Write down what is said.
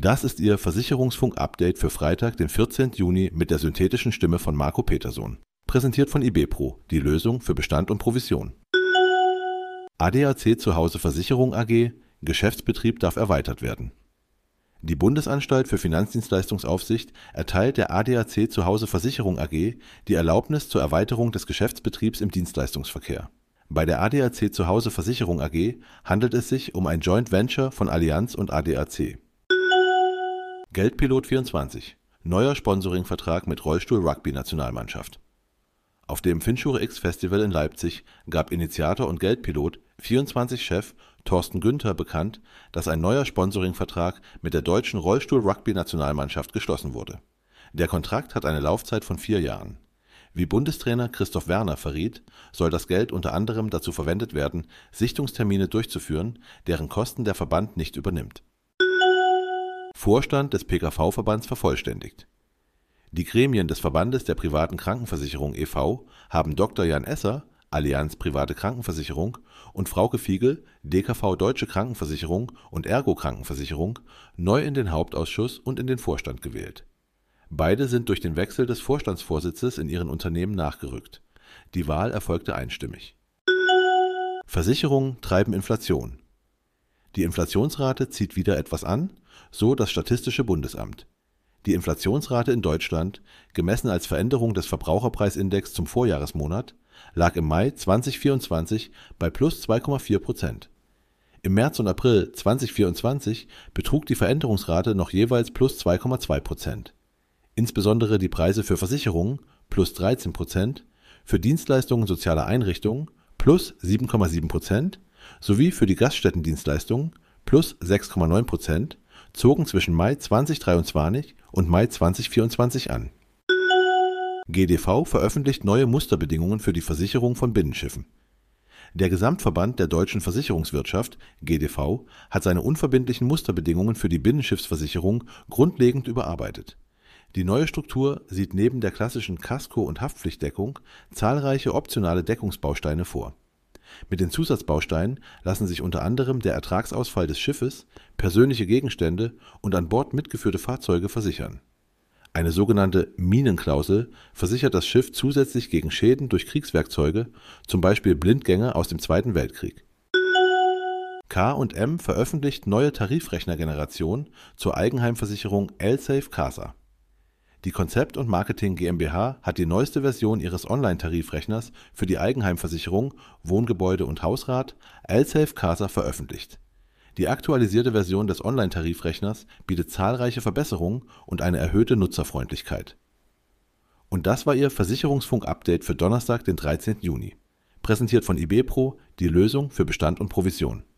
Das ist Ihr Versicherungsfunk-Update für Freitag, den 14. Juni mit der synthetischen Stimme von Marco Petersohn. Präsentiert von IBPRO, die Lösung für Bestand und Provision. ADAC Zuhause Versicherung AG, Geschäftsbetrieb darf erweitert werden. Die Bundesanstalt für Finanzdienstleistungsaufsicht erteilt der ADAC Zuhause Versicherung AG die Erlaubnis zur Erweiterung des Geschäftsbetriebs im Dienstleistungsverkehr. Bei der ADAC Zuhause Versicherung AG handelt es sich um ein Joint Venture von Allianz und ADAC. Geldpilot24 – neuer Sponsoringvertrag mit Rollstuhl-Rugby-Nationalmannschaft. Auf dem Finschure X Festival in Leipzig gab Initiator und Geldpilot24-Chef Thorsten Günther bekannt, dass ein neuer Sponsoringvertrag mit der deutschen Rollstuhl-Rugby-Nationalmannschaft geschlossen wurde. Der Kontrakt hat eine Laufzeit von 4 Jahren. Wie Bundestrainer Christoph Werner verriet, soll das Geld unter anderem dazu verwendet werden, Sichtungstermine durchzuführen, deren Kosten der Verband nicht übernimmt. Vorstand des PKV-Verbands vervollständigt. Die Gremien des Verbandes der privaten Krankenversicherung e.V. haben Dr. Jan Esser, Allianz Private Krankenversicherung, und Frauke Fiegel, DKV Deutsche Krankenversicherung und Ergo Krankenversicherung, neu in den Hauptausschuss und in den Vorstand gewählt. Beide sind durch den Wechsel des Vorstandsvorsitzes in ihren Unternehmen nachgerückt. Die Wahl erfolgte einstimmig. Versicherungen treiben Inflation. Die Inflationsrate zieht wieder etwas an, so das Statistische Bundesamt. Die Inflationsrate in Deutschland, gemessen als Veränderung des Verbraucherpreisindex zum Vorjahresmonat, lag im Mai 2024 bei plus 2,4%. Im März und April 2024 betrug die Veränderungsrate noch jeweils plus 2,2%. Insbesondere die Preise für Versicherungen plus 13%, für Dienstleistungen sozialer Einrichtungen plus 7,7% sowie für die Gaststättendienstleistungen plus 6,9% zogen zwischen Mai 2023 und Mai 2024 an. GDV veröffentlicht neue Musterbedingungen für die Versicherung von Binnenschiffen. Der Gesamtverband der deutschen Versicherungswirtschaft, GDV, hat seine unverbindlichen Musterbedingungen für die Binnenschiffsversicherung grundlegend überarbeitet. Die neue Struktur sieht neben der klassischen Kasko- und Haftpflichtdeckung zahlreiche optionale Deckungsbausteine vor. Mit den Zusatzbausteinen lassen sich unter anderem der Ertragsausfall des Schiffes, persönliche Gegenstände und an Bord mitgeführte Fahrzeuge versichern. Eine sogenannte Minenklausel versichert das Schiff zusätzlich gegen Schäden durch Kriegswerkzeuge, zum Beispiel Blindgänger aus dem Zweiten Weltkrieg. K&M veröffentlicht neue Tarifrechnergeneration zur Eigenheimversicherung L-Safe Casa. Die Konzept und Marketing GmbH hat die neueste Version ihres Online-Tarifrechners für die Eigenheimversicherung, Wohngebäude und Hausrat L-Safe Casa veröffentlicht. Die aktualisierte Version des Online-Tarifrechners bietet zahlreiche Verbesserungen und eine erhöhte Nutzerfreundlichkeit. Und das war Ihr Versicherungsfunk-Update für Donnerstag, den 13. Juni. Präsentiert von IBPRO, die Lösung für Bestand und Provision.